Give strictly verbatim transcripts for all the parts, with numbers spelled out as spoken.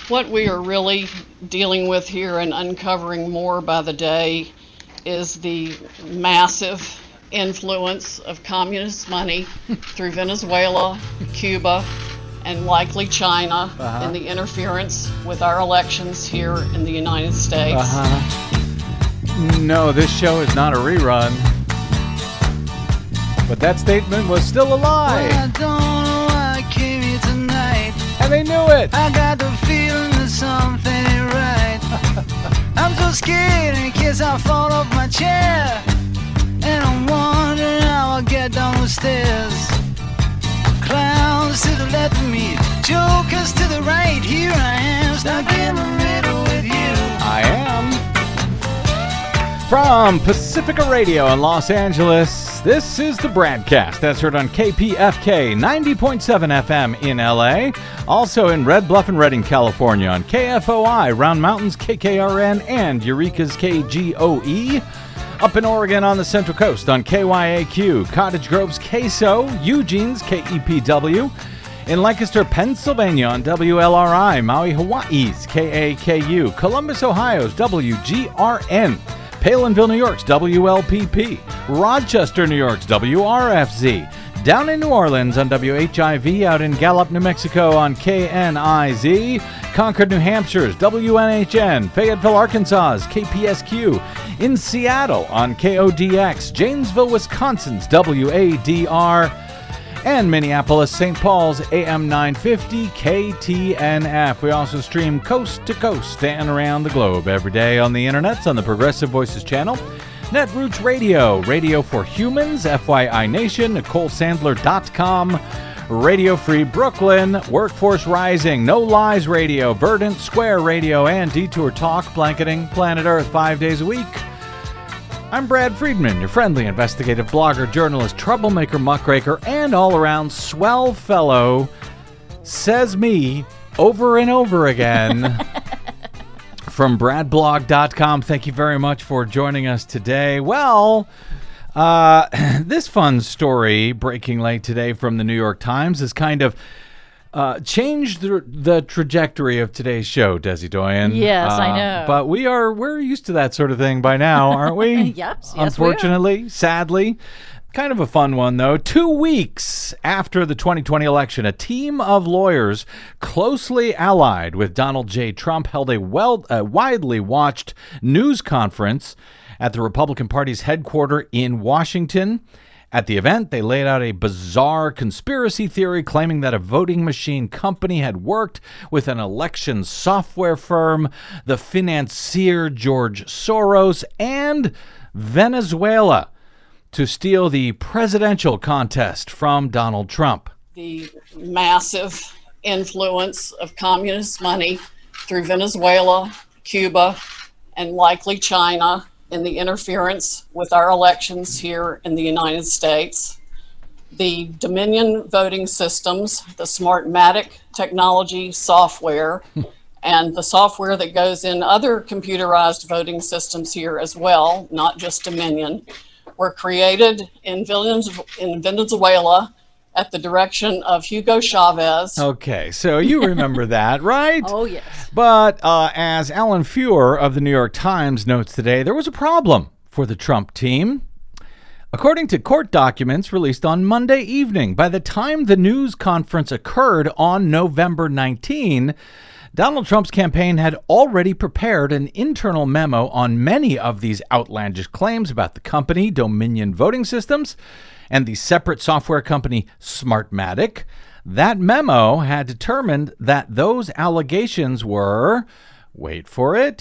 What we are really dealing with here and uncovering more by the day is the massive influence of communist money through Venezuela, Cuba, and likely China uh-huh. in the interference with our elections here in the United States. Uh-huh. No, this show is not a rerun. But that statement was still a lie. Well, I don't know why I came here tonight. And they knew it. I got the feeling that something ain't right. I'm so scared in case I fall off my chair. And I'm wondering how I'll get down the stairs. Clowns to the left of me, jokers to the right. Here I am, stuck in the middle with you. I am. From Pacifica Radio in Los Angeles, this is the Bradcast. That's heard on K P F K ninety point seven F M in L A. Also in Red Bluff and Redding, California on K F O I, Round Mountains, K K R N, and Eureka's K G O E. Up in Oregon on the Central Coast on K Y A Q, Cottage Grove's K S O, Eugene's K E P W. In Lancaster, Pennsylvania on W L R I, Maui, Hawaii's K A K U, Columbus, Ohio's W G R N. Palinville, New York's W L P P, Rochester, New York's W R F Z, down in New Orleans on W H I V, out in Gallup, New Mexico on K N I Z, Concord, New Hampshire's W N H N, Fayetteville, Arkansas's K P S Q, in Seattle on K O D X, Janesville, Wisconsin's W A D R, and Minneapolis, Saint Paul's A M nine fifty K T N F. We also stream coast to coast and around the globe every day on the internets on the Progressive Voices channel, Netroots Radio, Radio for Humans, F Y I Nation, Nicole Sandler dot com, Radio Free Brooklyn, Workforce Rising, No Lies Radio, Verdant Square Radio, and Detour Talk, blanketing planet Earth five days a week. I'm Brad Friedman, your friendly investigative blogger, journalist, troublemaker, muckraker, and all-around swell fellow. Says me over and over again. From brad blog dot com, thank you very much for joining us today. Well, uh, this fun story breaking late today from the New York Times is kind of Uh, changed the, the trajectory of today's show, Desi Doyen. Yes, uh, I know. But we are we're used to that sort of thing by now, aren't we? yes, yes, Unfortunately, we sadly. Kind of a fun one, though. Two weeks after the twenty twenty election, a team of lawyers closely allied with Donald J. Trump held a well, uh, widely watched news conference at the Republican Party's headquarters in Washington. At the event, they laid out a bizarre conspiracy theory claiming that a voting machine company had worked with an election software firm, the financier George Soros, and Venezuela to steal the presidential contest from Donald Trump. The massive influence of communist money through Venezuela, Cuba, and likely China in the interference with our elections here in the United States. The Dominion voting systems, the Smartmatic technology software, and the software that goes in other computerized voting systems here as well, not just Dominion, were created in Venezuela at the direction of Hugo Chavez. Okay, so you remember that, right? Oh, yes. But uh, as Alan Feuer of the New York Times notes today, there was a problem for the Trump team. According to court documents released on Monday evening, by the time the news conference occurred on November nineteenth, Donald Trump's campaign had already prepared an internal memo on many of these outlandish claims about the company, Dominion Voting Systems, and the separate software company Smartmatic. That memo had determined that those allegations were, wait for it,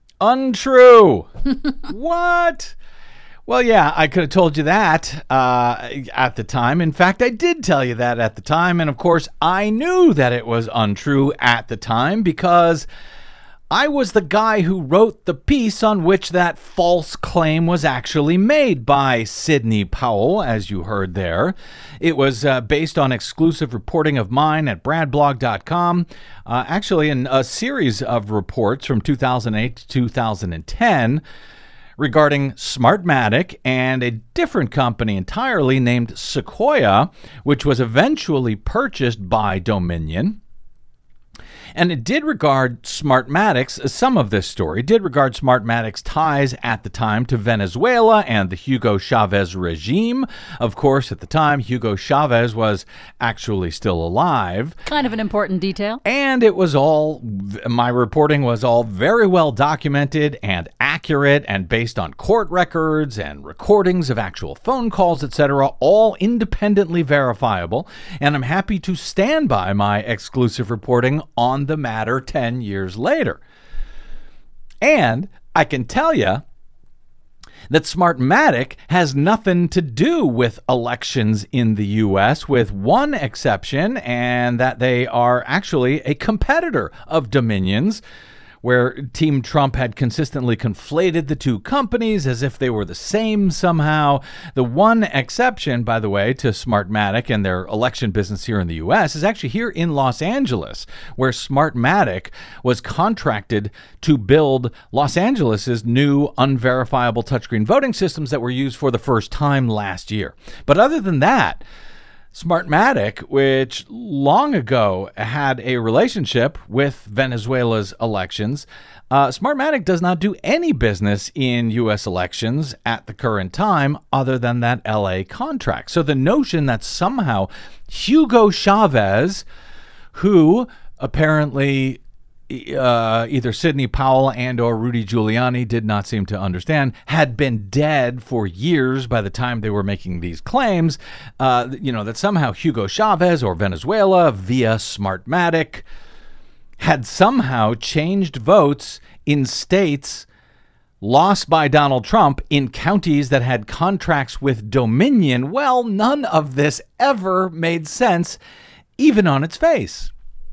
untrue. What? Well, yeah, I could have told you that uh, at the time. In fact, I did tell you that at the time. And of course, I knew that it was untrue at the time because I was the guy who wrote the piece on which that false claim was actually made by Sidney Powell, as you heard there. It was uh, based on exclusive reporting of mine at brad blog dot com, uh, actually in a series of reports from two thousand eight to two thousand ten regarding Smartmatic and a different company entirely named Sequoia, which was eventually purchased by Dominion. And it did regard Smartmatic's, some of this story did regard Smartmatic's ties at the time to Venezuela and the Hugo Chavez regime. Of course, at the time, Hugo Chavez was actually still alive. Kind of an important detail. And it was all, my reporting was all very well documented and accurate and based on court records and recordings of actual phone calls, et cetera, all independently verifiable. And I'm happy to stand by my exclusive reporting on the matter ten years later. And I can tell you that Smartmatic has nothing to do with elections in the U S, with one exception, and that they are actually a competitor of Dominion's, where Team Trump had consistently conflated the two companies as if they were the same somehow. The one exception, by the way, to Smartmatic and their election business here in the U S is actually here in Los Angeles, where Smartmatic was contracted to build Los Angeles's new unverifiable touchscreen voting systems that were used for the first time last year. But other than that, Smartmatic, which long ago had a relationship with Venezuela's elections, uh, Smartmatic does not do any business in U S elections at the current time other than that L A contract. So the notion that somehow Hugo Chavez, who apparently Uh, either Sidney Powell and or Rudy Giuliani did not seem to understand, had been dead for years by the time they were making these claims, uh, you know, that somehow Hugo Chavez or Venezuela via Smartmatic had somehow changed votes in states lost by Donald Trump in counties that had contracts with Dominion. Well, none of this ever made sense, even on its face.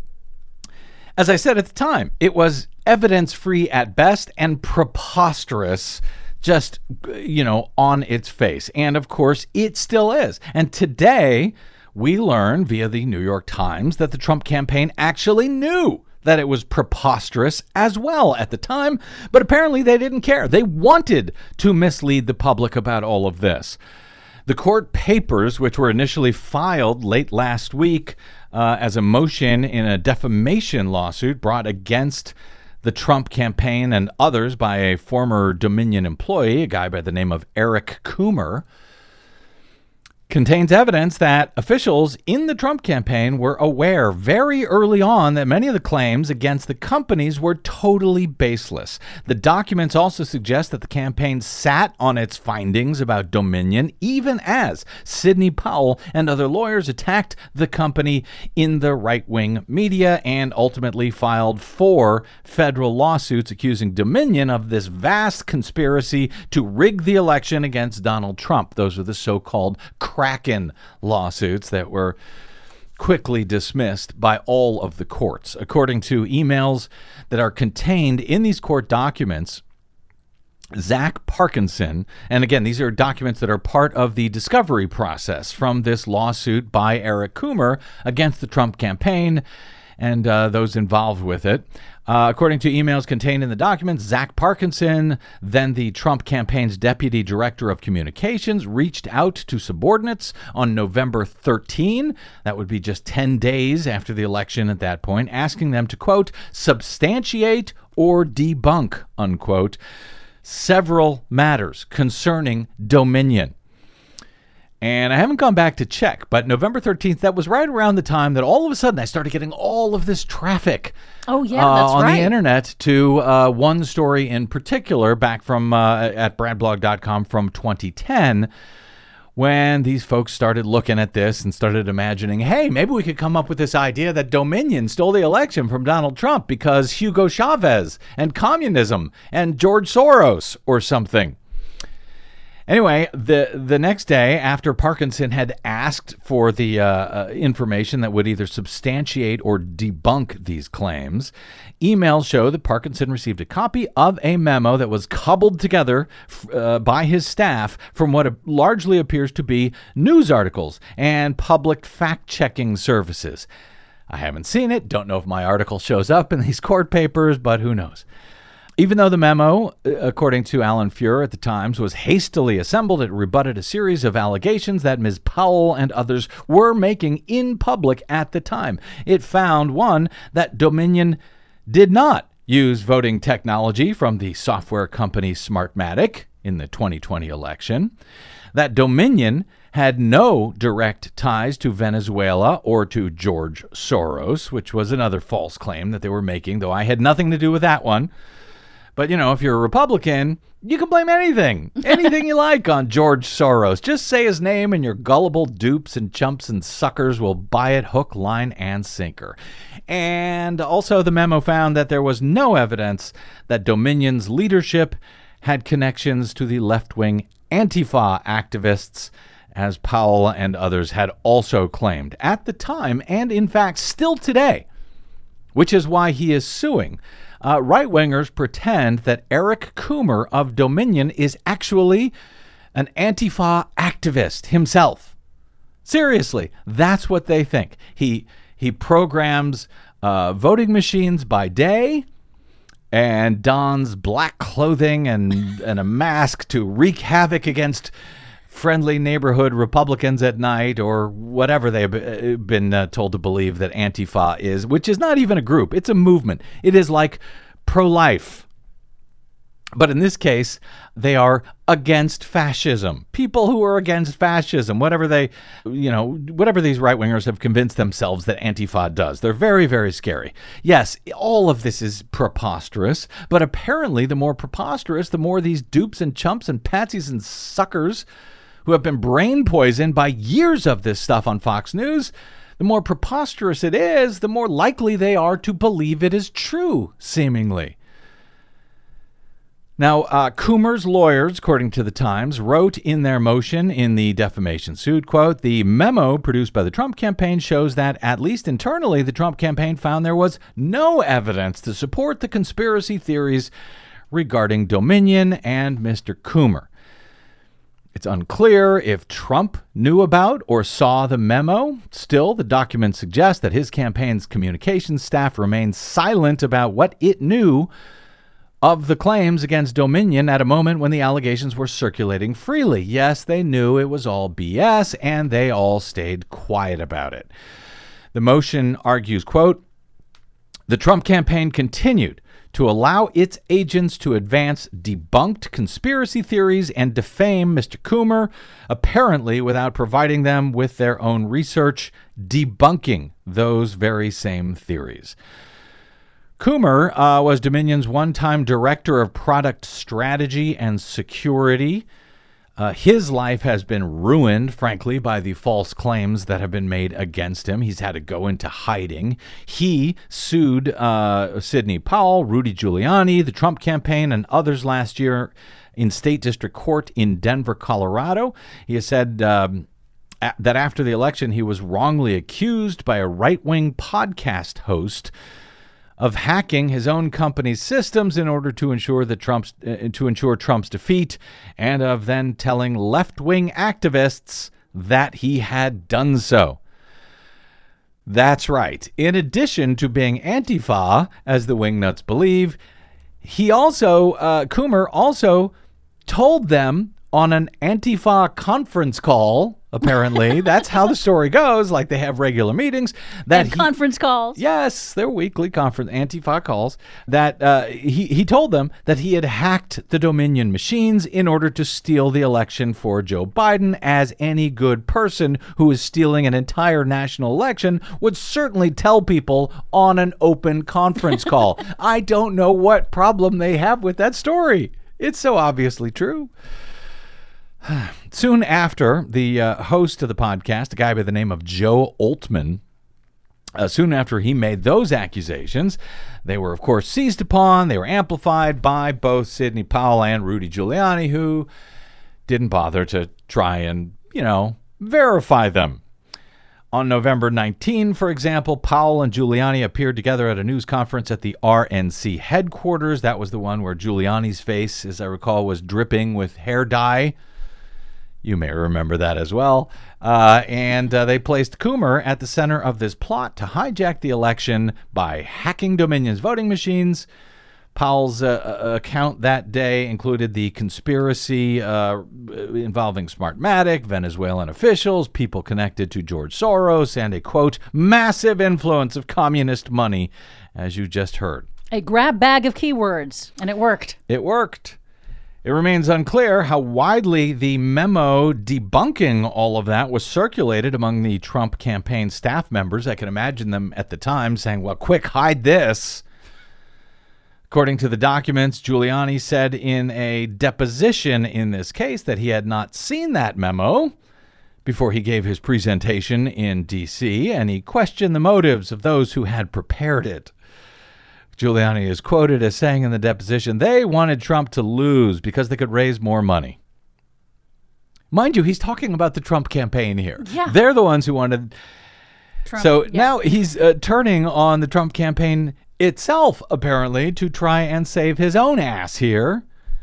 As I said at the time, it was evidence-free at best and preposterous just, you know, on its face. And of course, it still is. And today, we learn via the New York Times that the Trump campaign actually knew that it was preposterous as well at the time, but apparently they didn't care. They wanted to mislead the public about all of this. The court papers, which were initially filed late last week uh, as a motion in a defamation lawsuit brought against the Trump campaign and others by a former Dominion employee, a guy by the name of Eric Coomer, contains evidence that officials in the Trump campaign were aware very early on that many of the claims against the companies were totally baseless. The documents also suggest that the campaign sat on its findings about Dominion, even as Sidney Powell and other lawyers attacked the company in the right-wing media and ultimately filed four federal lawsuits accusing Dominion of this vast conspiracy to rig the election against Donald Trump. Those are the so-called Kraken lawsuits that were quickly dismissed by all of the courts. According to emails that are contained in these court documents, Zach Parkinson, and again, these are documents that are part of the discovery process from this lawsuit by Eric Coomer against the Trump campaign and uh, those involved with it. Uh, according to emails contained in the documents, Zach Parkinson, then the Trump campaign's deputy director of communications, reached out to subordinates on November thirteenth. That would be just ten days after the election at that point, asking them to, quote, substantiate or debunk, unquote, several matters concerning Dominion. And I haven't gone back to check, but November thirteenth, that was right around the time that all of a sudden I started getting all of this traffic. Oh, yeah, uh, that's on right. the internet to uh, one story in particular back from uh, at brad blog dot com from twenty ten, when these folks started looking at this and started imagining, hey, maybe we could come up with this idea that Dominion stole the election from Donald Trump because Hugo Chavez and communism and George Soros or something. Anyway, the the next day, after Parkinson had asked for the uh, uh, information that would either substantiate or debunk these claims, emails show that Parkinson received a copy of a memo that was cobbled together uh, by his staff from what largely appears to be news articles and public fact-checking services. I haven't seen it, don't know if my article shows up in these court papers, but who knows. Even though the memo, according to Alan Fuhr at the Times, was hastily assembled, it rebutted a series of allegations that Miz Powell and others were making in public at the time. It found, one, that Dominion did not use voting technology from the software company Smartmatic in the twenty twenty election, that Dominion had no direct ties to Venezuela or to George Soros, which was another false claim that they were making, though I had nothing to do with that one. But, you know, if you're a Republican, you can blame anything, anything you like on George Soros. Just say his name and your gullible dupes and chumps and suckers will buy it hook, line, and sinker. And also the memo found that there was no evidence that Dominion's leadership had connections to the left-wing Antifa activists, as Powell and others had also claimed at the time and, in fact, still today, which is why he is suing. Uh, right-wingers pretend that Eric Coomer of Dominion is actually an Antifa activist himself. Seriously, that's what they think. He he programs uh, voting machines by day and dons black clothing and, and a mask to wreak havoc against friendly neighborhood Republicans at night, or whatever they've been uh, told to believe that Antifa is, which is not even a group. It's a movement. It is like pro-life. But in this case, they are against fascism. People who are against fascism, whatever they, you know, whatever these right-wingers have convinced themselves that Antifa does. They're very, very scary. Yes, all of this is preposterous, but apparently the more preposterous, the more these dupes and chumps and patsies and suckers who have been brain poisoned by years of this stuff on Fox News, the more preposterous it is, the more likely they are to believe it is true, seemingly. Now, uh, Coomer's lawyers, according to the Times, wrote in their motion in the defamation suit, quote, "The memo produced by the Trump campaign shows that, at least internally, the Trump campaign found there was no evidence to support the conspiracy theories regarding Dominion and Mister Coomer. It's unclear if Trump knew about or saw the memo. Still, the document suggests that his campaign's communications staff remained silent about what it knew of the claims against Dominion at a moment when the allegations were circulating freely. Yes, they knew it was all B S, and they all stayed quiet about it." The motion argues, quote, "The Trump campaign continued to allow its agents to advance debunked conspiracy theories and defame Mister Coomer, apparently without providing them with their own research debunking those very same theories." Coomer uh, was Dominion's one-time director of product strategy and security. Uh, his life has been ruined, frankly, by the false claims that have been made against him. He's had to go into hiding. He sued uh, Sidney Powell, Rudy Giuliani, the Trump campaign, and others last year in state district court in Denver, Colorado. He has said um, a- that after the election, he was wrongly accused by a right-wing podcast host of hacking his own company's systems in order to ensure that Trump's uh, to ensure Trump's defeat, and of then telling left-wing activists that he had done so. That's right. In addition to being Antifa, as the wingnuts believe, he also uh, Coomer also told them on an Antifa conference call. Apparently, that's how the story goes. Like, they have regular meetings. That And he, conference calls. Yes, they're weekly conference Antifa calls. That uh, he he told them that he had hacked the Dominion machines in order to steal the election for Joe Biden, as any good person who is stealing an entire national election would certainly tell people on an open conference call. I don't know what problem they have with that story. It's so obviously true. Soon after, the uh, host of the podcast, a guy by the name of Joe Oltmann, uh, soon after he made those accusations, they were, of course, seized upon. They were amplified by both Sidney Powell and Rudy Giuliani, who didn't bother to try and, you know, verify them. On November nineteenth, for example, Powell and Giuliani appeared together at a news conference at the R N C headquarters. That was the one where Giuliani's face, as I recall, was dripping with hair dye. You may remember that as well. Uh, and uh, they placed Coomer at the center of this plot to hijack the election by hacking Dominion's voting machines, Powell's uh, account that day included the conspiracy uh, involving Smartmatic, Venezuelan officials, people connected to George Soros, and a, quote, massive influence of communist money, as you just heard. A grab bag of keywords, and it worked. It worked. It remains unclear how widely the memo debunking all of that was circulated among the Trump campaign staff members. I can imagine them at the time saying, well, quick, hide this. According to the documents, Giuliani said in a deposition in this case that he had not seen that memo before he gave his presentation in D C, and he questioned the motives of those who had prepared it. Giuliani is quoted as saying in the deposition, they wanted Trump to lose because they could raise more money. Mind you, he's talking about the Trump campaign here. Yeah. They're the ones who wanted. Trump, so yeah. now he's uh, turning on the Trump campaign itself, apparently, to try and save his own ass here.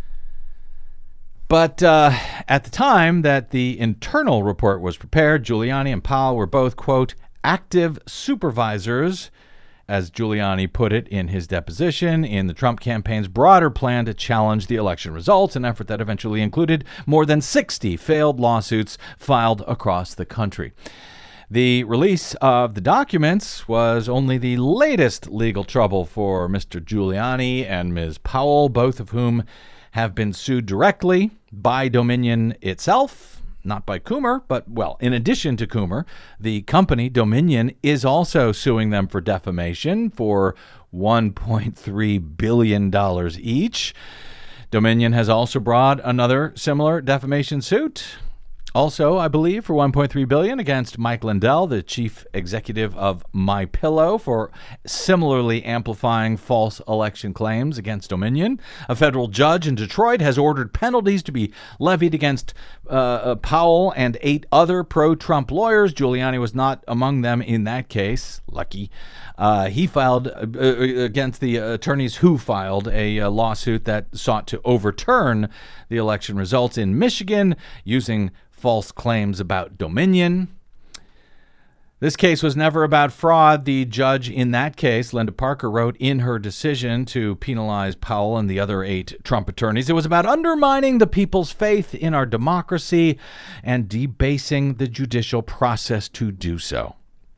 But uh, at the time that the internal report was prepared, Giuliani and Powell were both, quote, active supervisors, as Giuliani put it in his deposition, in the Trump campaign's broader plan to challenge the election results, an effort that eventually included more than sixty failed lawsuits filed across the country. The release of the documents was only the latest legal trouble for Mister Giuliani and Miz Powell, both of whom have been sued directly by Dominion itself. Not by Coomer, but, well, in addition to Coomer, the company, Dominion, is also suing them for defamation for one point three billion dollars each. Dominion has also brought another similar defamation suit, also, I believe, for one point three billion dollars against Mike Lindell, the chief executive of MyPillow, for similarly amplifying false election claims against Dominion. A federal judge in Detroit has ordered penalties to be levied against uh, Powell and eight other pro-Trump lawyers. Giuliani was not among them in that case. Lucky. Uh, he filed uh, against the attorneys who filed a, a lawsuit that sought to overturn the election results in Michigan using false claims about Dominion. This case was never about fraud. The judge in that case, Linda Parker, wrote in her decision to penalize Powell and the other eight Trump attorneys, it was about undermining the people's faith in our democracy and debasing the judicial process to do so.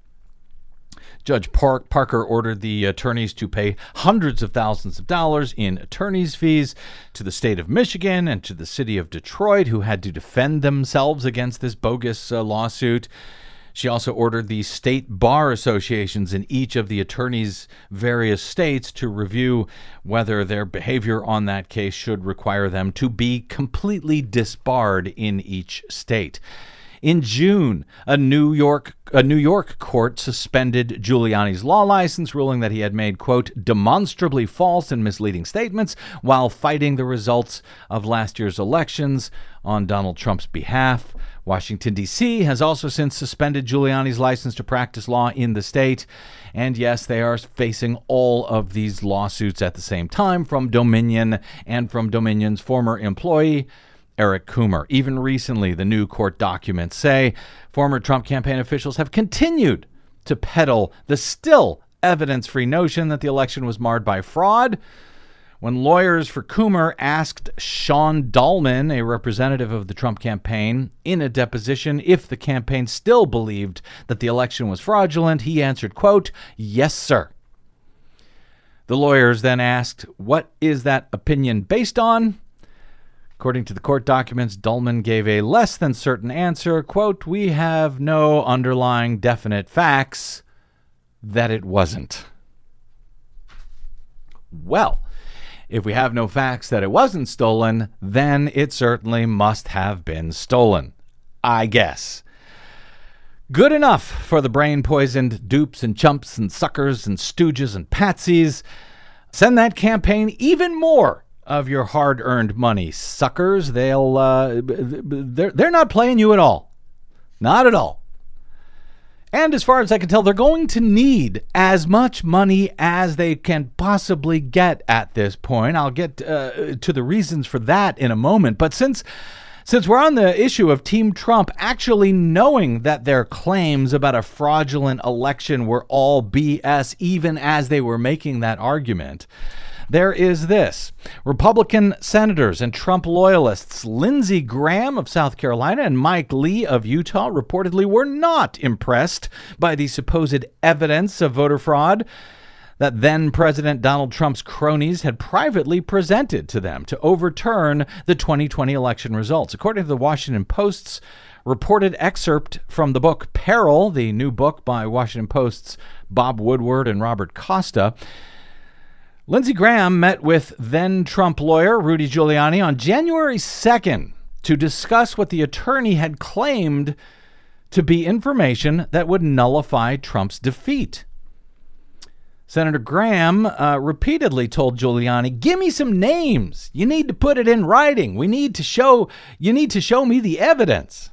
Judge Park, Parker ordered the attorneys to pay hundreds of thousands of dollars in attorney's fees to the state of Michigan and to the city of Detroit, who had to defend themselves against this bogus uh, lawsuit. She also ordered the state bar associations in each of the attorneys' various states to review whether their behavior on that case should require them to be completely disbarred in each state. In June, a New York a New York court suspended Giuliani's law license, ruling that he had made, quote, demonstrably false and misleading statements while fighting the results of last year's elections on Donald Trump's behalf. Washington, D C has also since suspended Giuliani's license to practice law in the state. And yes, they are facing all of these lawsuits at the same time from Dominion and from Dominion's former employee, Eric Coomer. Even recently, the new court documents say former Trump campaign officials have continued to peddle the still evidence-free notion that the election was marred by fraud. When lawyers for Coomer asked Sean Dahlman, a representative of the Trump campaign, in a deposition if the campaign still believed that the election was fraudulent, he answered, quote, yes, sir. The lawyers then asked, what is that opinion based on? According to the court documents, Dahlman gave a less than certain answer, quote, we have no underlying definite facts that it wasn't. Well, if we have no facts that it wasn't stolen, then it certainly must have been stolen, I guess. Good enough for the brain-poisoned dupes and chumps and suckers and stooges and patsies. Send that campaign even more of your hard-earned money, suckers. They'll uh, they're they're not playing you at all, not at all. And as far as I can tell, they're going to need as much money as they can possibly get at this point. I'll get uh, to the reasons for that in a moment. But since Since we're on the issue of Team Trump actually knowing that their claims about a fraudulent election were all B S, even as they were making that argument, there is this. Republican senators and Trump loyalists Lindsey Graham of South Carolina and Mike Lee of Utah reportedly were not impressed by the supposed evidence of voter fraud that then-President Donald Trump's cronies had privately presented to them to overturn the twenty twenty election results. According to the Washington Post's reported excerpt from the book Peril, the new book by Washington Post's Bob Woodward and Robert Costa, Lindsey Graham met with then-Trump lawyer Rudy Giuliani on January second to discuss what the attorney had claimed to be information that would nullify Trump's defeat. Senator Graham uh, repeatedly told Giuliani, "Give me some names. You need to put it in writing. We need to show, you need to show me the evidence."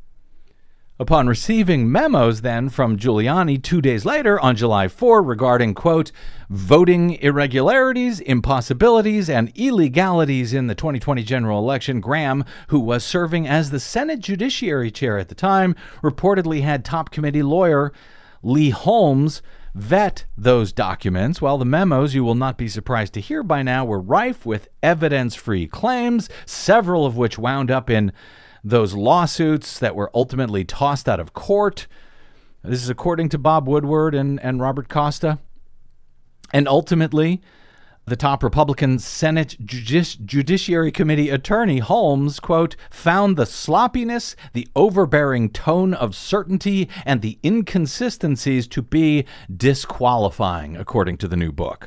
Upon receiving memos then from Giuliani two days later on July fourth regarding, quote, voting irregularities, impossibilities, and illegalities in the twenty twenty general election, Graham, who was serving as the Senate Judiciary Chair at the time, reportedly had top committee lawyer Lee Holmes vet those documents. Well, the memos, you will not be surprised to hear by now, were rife with evidence-free claims, several of which wound up in those lawsuits that were ultimately tossed out of court. This is according to Bob Woodward and, and Robert Costa. And ultimately, the top Republican Senate Judici- Judiciary Committee attorney, Holmes, quote, found the sloppiness, the overbearing tone of certainty, and the inconsistencies to be disqualifying, according to the new book.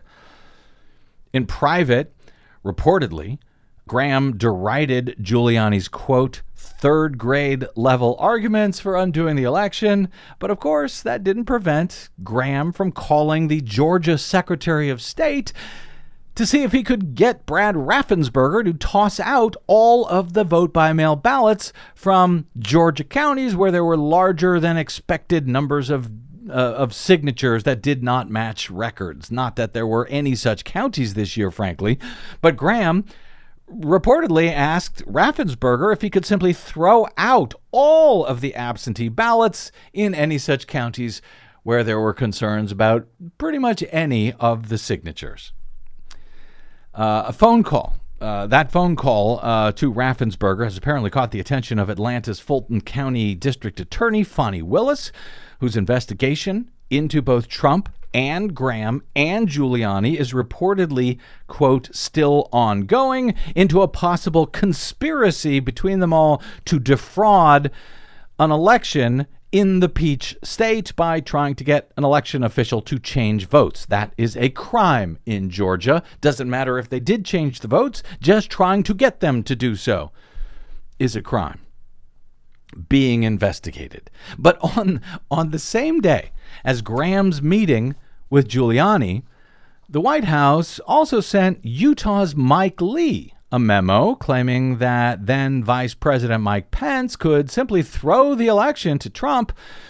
In private, reportedly, Graham derided Giuliani's, quote, third grade level arguments for undoing the election. But of course, that didn't prevent Graham from calling the Georgia Secretary of State to see if he could get Brad Raffensperger to toss out all of the vote-by-mail ballots from Georgia counties where there were larger than expected numbers of uh, of signatures that did not match records. Not that there were any such counties this year, frankly, but Graham reportedly asked Raffensperger if he could simply throw out all of the absentee ballots in any such counties where there were concerns about pretty much any of the signatures. Uh, a phone call. Uh, that phone call uh, to Raffensperger has apparently caught the attention of Atlanta's Fulton County District Attorney Fani Willis, whose investigation into both Trump and Graham and Giuliani is reportedly, quote, still ongoing, into a possible conspiracy between them all to defraud an election in the Peach State by trying to get an election official to change votes. That is a crime in Georgia. Doesn't matter if they did change the votes, just trying to get them to do so is a crime being investigated. But on, on the same day as Graham's meeting with Giuliani, the White House also sent Utah's Mike Lee a memo claiming that then Vice President Mike Pence could simply throw the election to Trump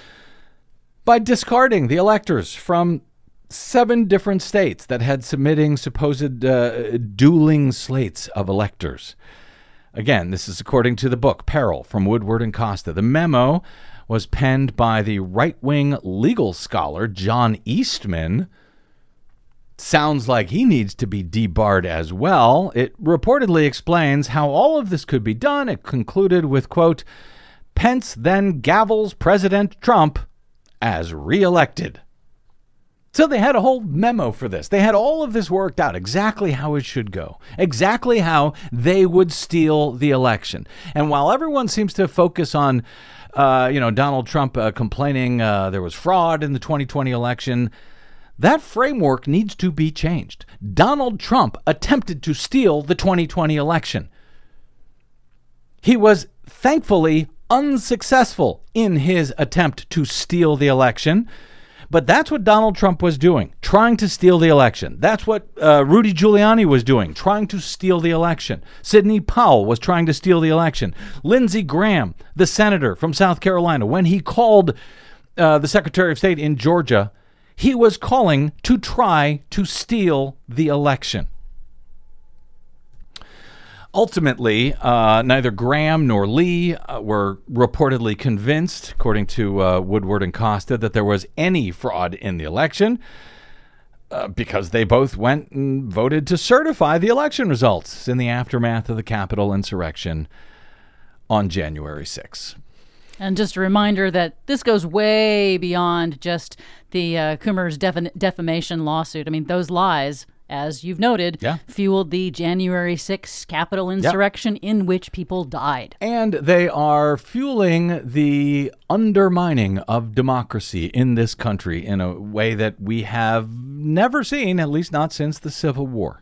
by discarding the electors from seven different states that had submitting supposed uh, dueling slates of electors. Again, this is according to the book Peril from Woodward and Costa. The memo was penned by the right-wing legal scholar John Eastman. Sounds like he needs to be debarred as well. It reportedly explains how all of this could be done. It concluded with, quote, Pence then gavels President Trump as reelected. So they had a whole memo for this. They had all of this worked out, exactly how it should go, exactly how they would steal the election. And while everyone seems to focus on, uh, you know, Donald Trump uh, complaining uh, there was fraud in the twenty twenty election, that framework needs to be changed. Donald Trump attempted to steal the twenty twenty election. He was thankfully unsuccessful in his attempt to steal the election. But that's what Donald Trump was doing, trying to steal the election. That's what uh, Rudy Giuliani was doing, trying to steal the election. Sidney Powell was trying to steal the election. Lindsey Graham, the senator from South Carolina, when he called uh, the Secretary of State in Georgia, he was calling to try to steal the election. Ultimately, uh, neither Graham nor Lee uh, were reportedly convinced, according to uh, Woodward and Costa, that there was any fraud in the election uh, because they both went and voted to certify the election results in the aftermath of the Capitol insurrection on January sixth. And just a reminder that this goes way beyond just the uh, Coomer's defi- defamation lawsuit. I mean, those lies, as you've noted, yeah. fueled the January sixth Capitol insurrection yeah. in which people died. And they are fueling the undermining of democracy in this country in a way that we have never seen, at least not since the Civil War.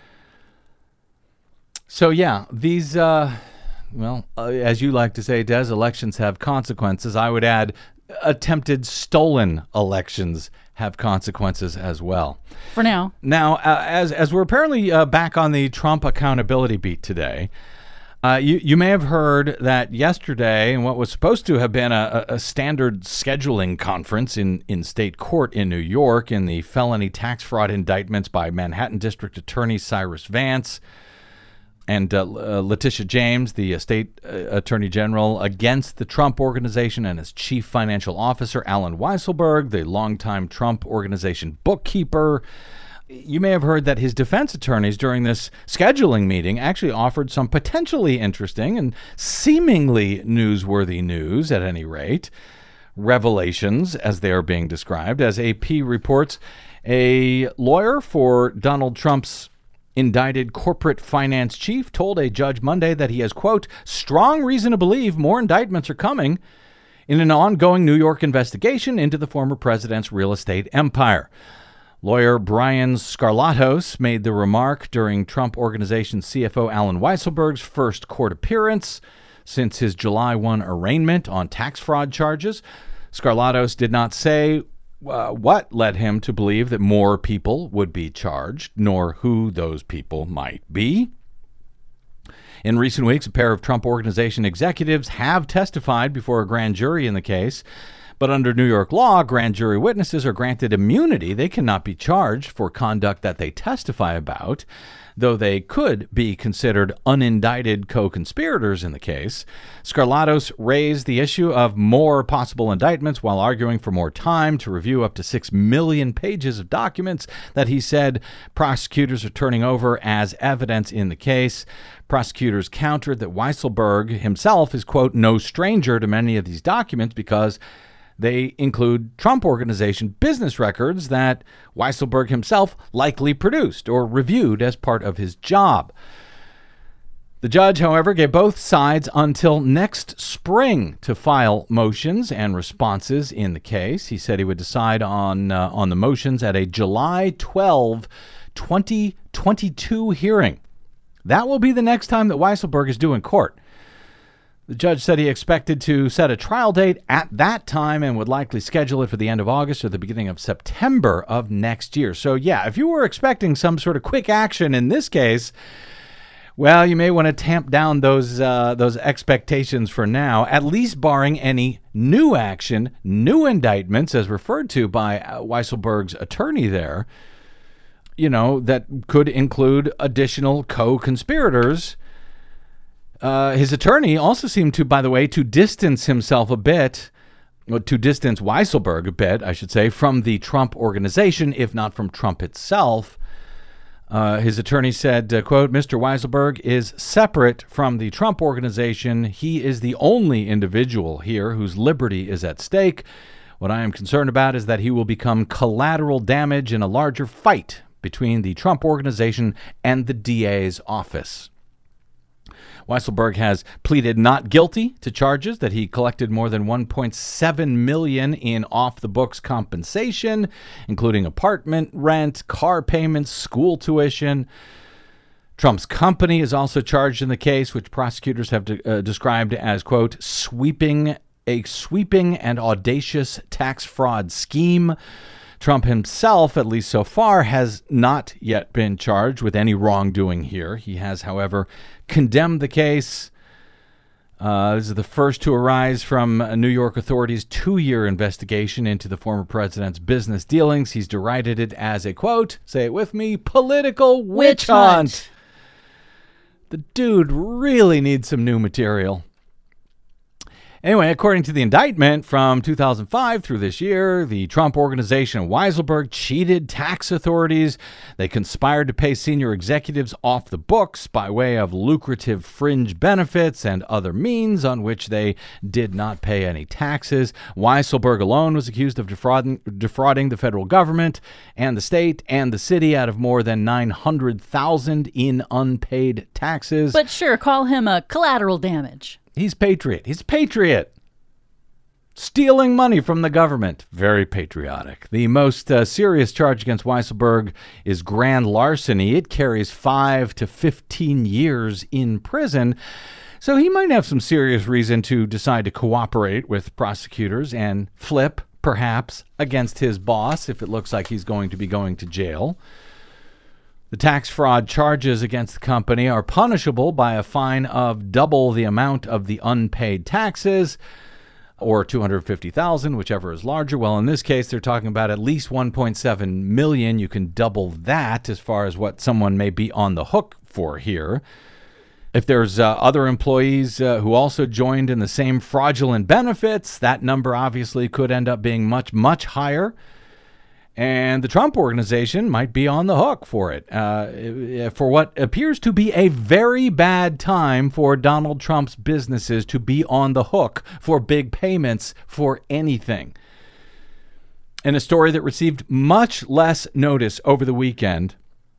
So, yeah, these... Uh, Well, uh, as you like to say, Des, elections have consequences. I would add attempted stolen elections have consequences as well. For now. Now, uh, as as we're apparently uh, back on the Trump accountability beat today, uh, you, you may have heard that yesterday, in what was supposed to have been a, a standard scheduling conference in, in state court in New York in the felony tax fraud indictments by Manhattan District Attorney Cyrus Vance and uh, uh, Letitia James, the uh, state uh, attorney general, against the Trump Organization and its chief financial officer, Alan Weisselberg, the longtime Trump Organization bookkeeper. You may have heard that his defense attorneys during this scheduling meeting actually offered some potentially interesting and seemingly newsworthy news, at any rate, revelations, as they are being described. As A P reports, a lawyer for Donald Trump's indicted corporate finance chief told a judge Monday that he has, quote, strong reason to believe more indictments are coming in an ongoing New York investigation into the former president's real estate empire. Lawyer Brian Scarlatos made the remark during Trump Organization C F O Alan Weisselberg's first court appearance since his July first arraignment on tax fraud charges. Scarlatos did not say Uh, what led him to believe that more people would be charged, nor who those people might be. In recent weeks, a pair of Trump Organization executives have testified before a grand jury in the case, but under New York law, grand jury witnesses are granted immunity. They cannot be charged for conduct that they testify about, though they could be considered unindicted co-conspirators in the case. Scarlatos raised the issue of more possible indictments while arguing for more time to review up to six million pages of documents that he said prosecutors are turning over as evidence in the case. Prosecutors countered that Weisselberg himself is, quote, no stranger to many of these documents because they include Trump Organization business records that Weisselberg himself likely produced or reviewed as part of his job. The judge, however, gave both sides until next spring to file motions and responses in the case. He said he would decide on uh, on the motions at a July twelfth, twenty twenty-two hearing. That will be the next time that Weisselberg is due in court. The judge said he expected to set a trial date at that time and would likely schedule it for the end of August or the beginning of September of next year. So, yeah, if you were expecting some sort of quick action in this case, well, you may want to tamp down those uh, those expectations for now, at least barring any new action, new indictments, as referred to by Weisselberg's attorney there, you know, that could include additional co-conspirators. Uh, his attorney also seemed to, by the way, to distance himself a bit, or to distance Weisselberg a bit, I should say, from the Trump Organization, if not from Trump itself. Uh, his attorney said, uh, quote, Mister Weisselberg is separate from the Trump Organization. He is the only individual here whose liberty is at stake. What I am concerned about is that he will become collateral damage in a larger fight between the Trump Organization and the D A's office. Weisselberg has pleaded not guilty to charges that he collected more than one point seven million dollars in off-the-books compensation, including apartment rent, car payments, school tuition. Trump's company is also charged in the case, which prosecutors have de- uh, described as, quote, sweeping a sweeping and audacious tax fraud scheme. Trump himself, at least so far, has not yet been charged with any wrongdoing here. He has, however, condemned the case. Uh, this is the first to arise from New York authorities' two-year investigation into the former president's business dealings. He's derided it as a, quote, say it with me, political witch, witch hunt. hunt. The dude really needs some new material. Anyway, according to the indictment from two thousand five through this year, the Trump Organization and Weisselberg cheated tax authorities. They conspired to pay senior executives off the books by way of lucrative fringe benefits and other means on which they did not pay any taxes. Weisselberg alone was accused of defrauding, defrauding the federal government and the state and the city out of more than nine hundred thousand dollars in unpaid taxes. But sure, call him a collateral damage. He's patriot. He's a patriot. Stealing money from the government. Very patriotic. The most uh, serious charge against Weisselberg is grand larceny. It carries five to fifteen years in prison. So he might have some serious reason to decide to cooperate with prosecutors and flip, perhaps, against his boss if it looks like he's going to be going to jail. The tax fraud charges against the company are punishable by a fine of double the amount of the unpaid taxes, or two hundred fifty thousand dollars, whichever is larger. Well, in this case, they're talking about at least one point seven million dollars. You can double that as far as what someone may be on the hook for here. If there's uh, other employees uh, who also joined in the same fraudulent benefits, that number obviously could end up being much, much higher. And the Trump Organization might be on the hook for it, uh, for what appears to be a very bad time for Donald Trump's businesses to be on the hook for big payments for anything. In a story that received much less notice over the weekend,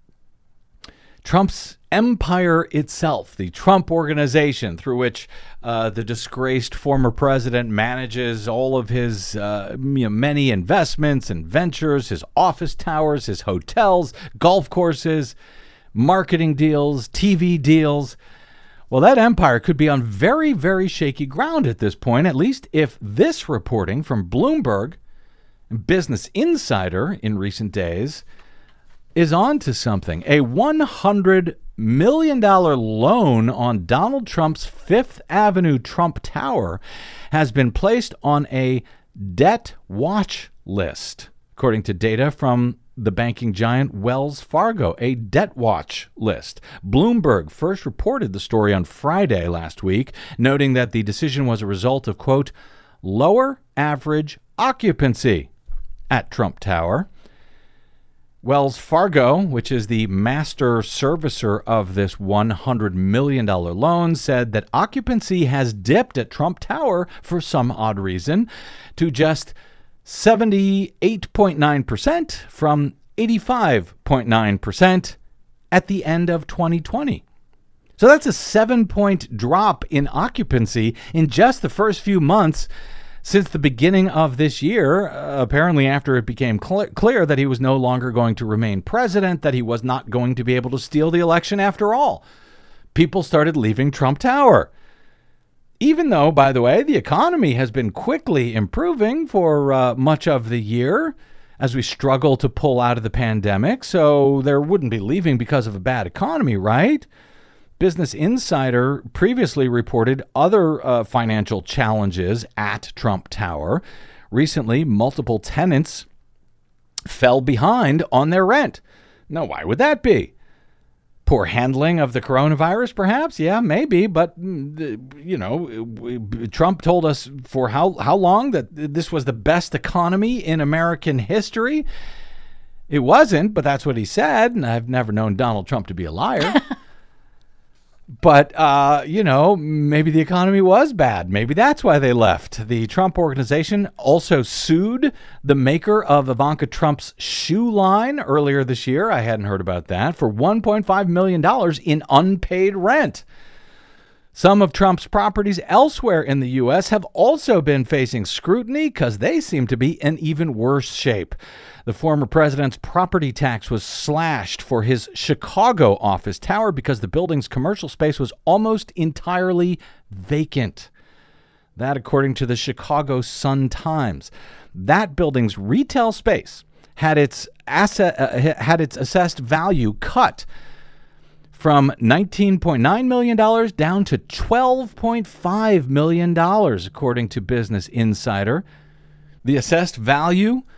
Trump's empire itself, the Trump Organization, through which uh, the disgraced former president manages all of his uh, you know, many investments and ventures, his office towers, his hotels, golf courses, marketing deals, T V deals. Well, that empire could be on very, very shaky ground at this point, at least if this reporting from Bloomberg and Business Insider in recent days is on to something. A one hundred million dollars loan on Donald Trump's Fifth Avenue Trump Tower has been placed on a debt watch list, according to data from the banking giant Wells Fargo, a debt watch list. Bloomberg first reported the story on Friday last week, noting that the decision was a result of, quote, lower average occupancy at Trump Tower. Wells Fargo, which is the master servicer of this one hundred million dollars loan, said that occupancy has dipped at Trump Tower for some odd reason to just seventy-eight point nine percent from eighty-five point nine percent at the end of twenty twenty. So that's a seven-point drop in occupancy in just the first few months since the beginning of this year, uh, apparently after it became cl- clear that he was no longer going to remain president, that he was not going to be able to steal the election after all. People started leaving Trump Tower. Even though, by the way, the economy has been quickly improving for uh, much of the year as we struggle to pull out of the pandemic, so there wouldn't be leaving because of a bad economy, right? Business Insider previously reported other uh, financial challenges at Trump Tower. Recently, multiple tenants fell behind on their rent. Now, why would that be? Poor handling of the coronavirus, perhaps? Yeah, maybe. But, you know, Trump told us for how, how long that this was the best economy in American history. It wasn't, but that's what he said. And I've never known Donald Trump to be a liar. But, uh, you know, maybe the economy was bad. Maybe that's why they left. The Trump Organization also sued the maker of Ivanka Trump's shoe line earlier this year. I hadn't heard about that, for one point five million dollars in unpaid rent. Some of Trump's properties elsewhere in the U S have also been facing scrutiny because they seem to be in even worse shape. The former president's property tax was slashed for his Chicago office tower because the building's commercial space was almost entirely vacant. That, according to the Chicago Sun-Times. That building's retail space had its asset uh, had its assessed value cut from nineteen point nine million dollars down to twelve point five million dollars, according to Business Insider. The assessed value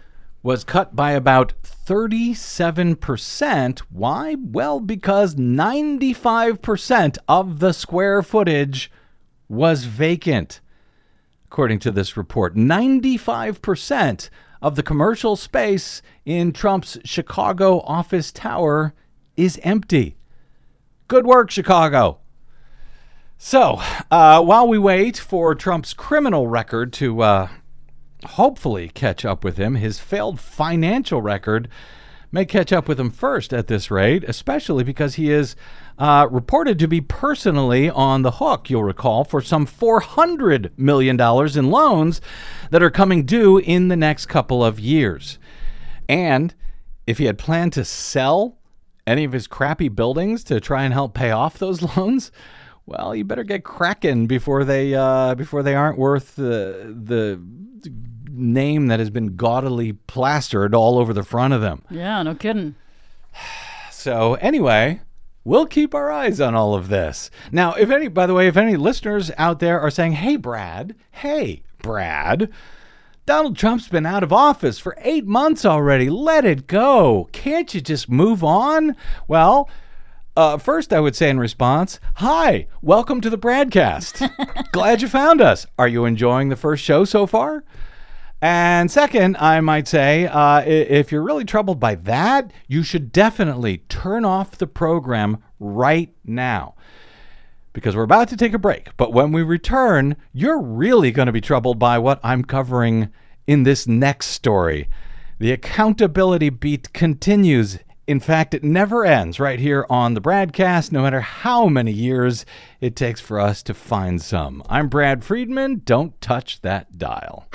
was cut by about thirty-seven percent. Why? Well, because ninety-five percent of the square footage was vacant. According to this report, ninety-five percent of the commercial space in Trump's Chicago office tower is empty. Good work, Chicago. So, uh, while we wait for Trump's criminal record to uh, hopefully catch up with him, his failed financial record may catch up with him first at this rate, especially because he is uh, reported to be personally on the hook, you'll recall, for some four hundred million dollars in loans that are coming due in the next couple of years. And if he had planned to sell any of his crappy buildings to try and help pay off those loans, well, you better get cracking before they uh, before they aren't worth the the name that has been gaudily plastered all over the front of them. Yeah, no kidding. So anyway, we'll keep our eyes on all of this. Now, if any, by the way, if any listeners out there are saying, "Hey, Brad, hey, Brad, Donald Trump's been out of office for eight months already. Let it go. Can't you just move on?" Well, Uh, first, I would say in response, hi, welcome to the Bradcast. Glad you found us. Are you enjoying the first show so far? And second, I might say, uh, if you're really troubled by that, you should definitely turn off the program right now, because we're about to take a break. But when we return, you're really going to be troubled by what I'm covering in this next story. The accountability beat continues. In fact, it never ends right here on the Bradcast, no matter how many years it takes for us to find some. I'm Brad Friedman. Don't touch that dial.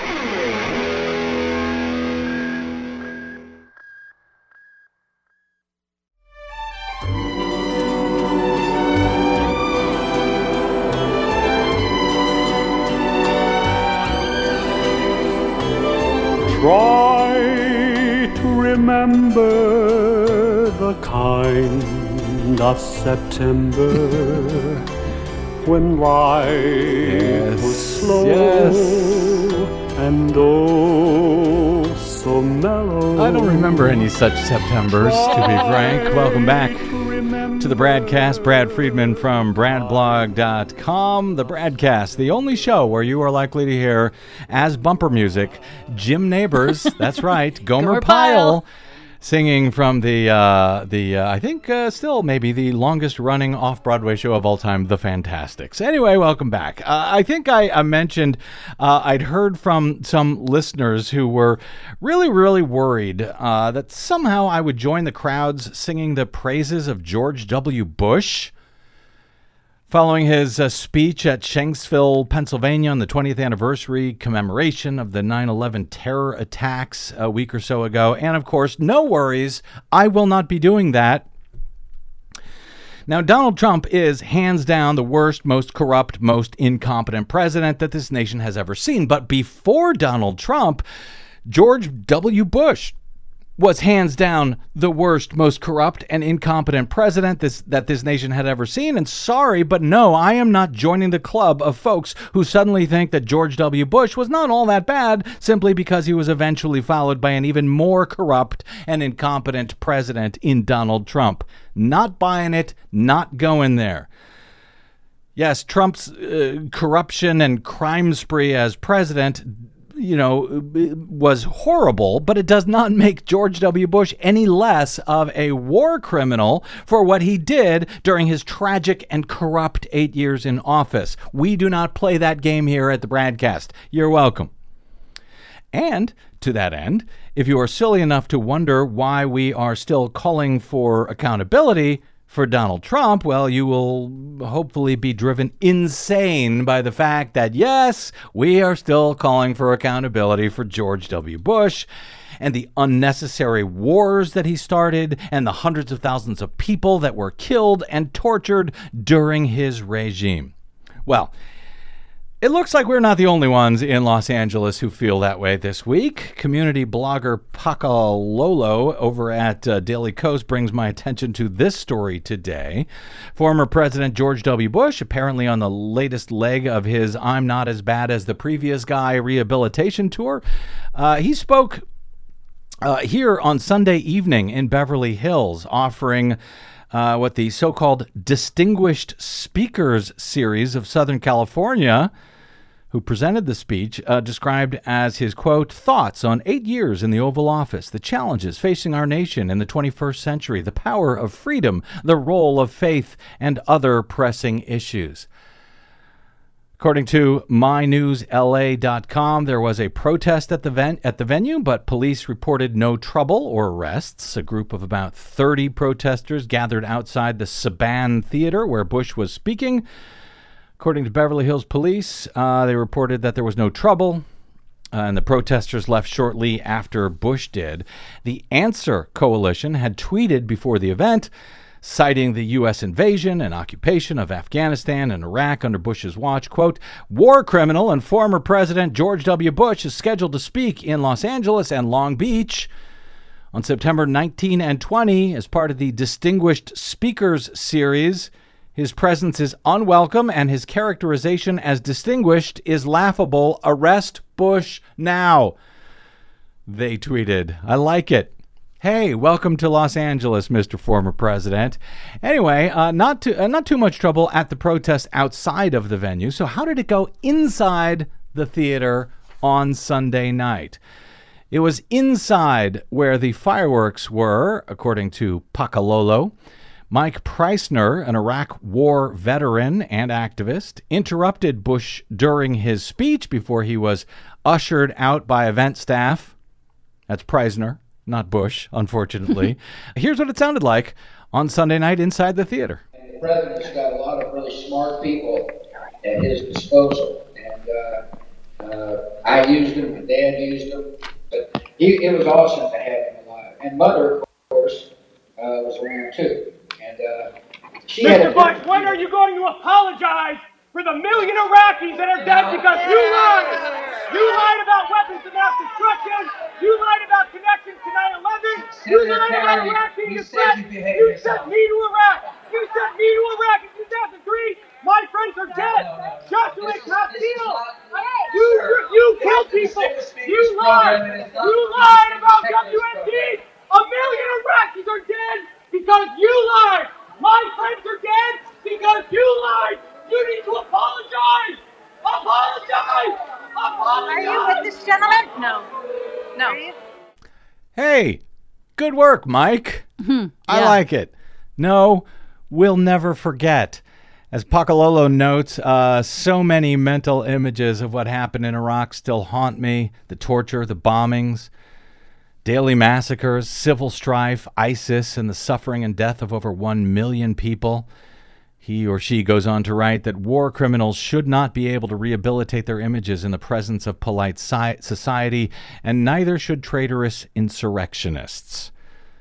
Try to remember the kind of September when life Yes, was slow yes. and oh so mellow. I don't remember any such Septembers, to be frank. Welcome back to the Bradcast. Brad Friedman from brad blog dot com. The Bradcast, the only show where you are likely to hear, as bumper music, Jim Neighbors, that's right, Gomer, Gomer Pyle, Pyle. singing from the, uh, the uh, I think uh, still maybe the longest running off-Broadway show of all time, The Fantastics. Anyway, welcome back. Uh, I think I, I mentioned uh, I'd heard from some listeners who were really, really worried uh, that somehow I would join the crowds singing the praises of George W. Bush following his uh, speech at Shanksville, Pennsylvania on the twentieth anniversary commemoration of the nine eleven terror attacks a week or so ago. And of course, no worries, I will not be doing that. Now, Donald Trump is hands down the worst, most corrupt, most incompetent president that this nation has ever seen. But before Donald Trump, George W. Bush was hands down the worst, most corrupt and incompetent president this, that this nation had ever seen. And sorry, but no, I am not joining the club of folks who suddenly think that George W. Bush was not all that bad simply because he was eventually followed by an even more corrupt and incompetent president in Donald Trump. Not buying it, not going there. Yes, Trump's uh, corruption and crime spree as president, you know, was horrible, but it does not make George W. Bush any less of a war criminal for what he did during his tragic and corrupt eight years in office. We do not play that game here at the Bradcast. You're welcome. And to that end, if you are silly enough to wonder why we are still calling for accountability for Donald Trump, well, you will hopefully be driven insane by the fact that, yes, we are still calling for accountability for George W. Bush and the unnecessary wars that he started and the hundreds of thousands of people that were killed and tortured during his regime. Well, it looks like we're not the only ones in Los Angeles who feel that way this week. Community blogger Pacololo over at uh, Daily Kos brings my attention to this story today. Former President George W. Bush, apparently on the latest leg of his I'm not as bad as the previous guy rehabilitation tour, uh, he spoke uh, here on Sunday evening in Beverly Hills, offering uh, what the so-called Distinguished Speakers Series of Southern California, who presented the speech, uh, described as his, quote, thoughts on eight years in the Oval Office, the challenges facing our nation in the twenty-first century, the power of freedom, the role of faith, and other pressing issues. According to my news L A dot com, there was a protest at the ven- at the venue, but police reported no trouble or arrests. A group of about thirty protesters gathered outside the Saban Theater where Bush was speaking. According to Beverly Hills Police, uh, they reported that there was no trouble, uh, and the protesters left shortly after Bush did. The Answer Coalition had tweeted before the event, citing the U S invasion and occupation of Afghanistan and Iraq under Bush's watch, quote, war criminal and former President George W. Bush is scheduled to speak in Los Angeles and Long Beach on September nineteenth and twentieth as part of the Distinguished Speakers Series. His presence is unwelcome, and his characterization as distinguished is laughable. Arrest Bush now, they tweeted. I like it. Hey, welcome to Los Angeles, Mister Former President. Anyway, uh, not too, uh, not too much trouble at the protest outside of the venue. So how did it go inside the theater on Sunday night? It was inside where the fireworks were, according to Pakalolo. Mike Preissner, an Iraq war veteran and activist, interrupted Bush during his speech before he was ushered out by event staff. That's Preissner, not Bush, unfortunately. Here's what it sounded like on Sunday night inside the theater. And the president's got a lot of really smart people at his disposal. And uh, uh, I used them, my dad used them. But he, it was awesome to have him alive. And Mother, of course, uh, was around too. And, uh, she Mister Bush, when are you going to apologize for the million Iraqis that are dead because you lied? You lied about weapons of mass destruction. You lied about connections to nine eleven. You lied about Iraq being a threat. You sent me to Iraq. You sent me to Iraq in two thousand three. My friends are dead. Joshua Castile. You, you killed people. You lied. You lied about W M D. A million Iraqis are dead because you lied. My friends are dead because you lied. You need to apologize. Apologize. Apologize. Are you with this gentleman? No. No. Hey, good work, Mike. Mm-hmm. I Yeah. like it. No, we'll never forget. As Pakalolo notes, uh, so many mental images of what happened in Iraq still haunt me. The torture, the bombings, daily massacres, civil strife, ISIS, and the suffering and death of over one million people. He or she goes on to write that war criminals should not be able to rehabilitate their images in the presence of polite si- society, and neither should traitorous insurrectionists.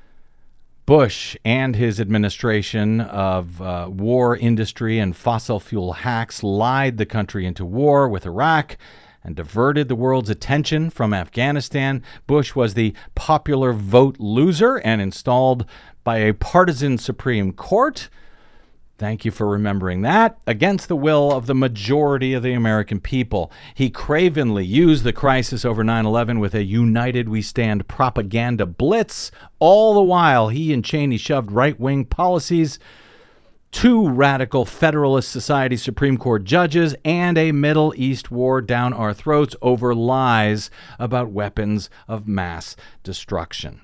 Bush and his administration of uh, war industry and fossil fuel hacks lied the country into war with Iraq and diverted the world's attention from Afghanistan. Bush was the popular vote loser and installed by a partisan Supreme Court. Thank you for remembering that. Against the will of the majority of the American people. He cravenly used the crisis over nine eleven with a United We Stand propaganda blitz. All the while, he and Cheney shoved right-wing policies, two radical Federalist Society Supreme Court judges, and a Middle East war down our throats over lies about weapons of mass destruction.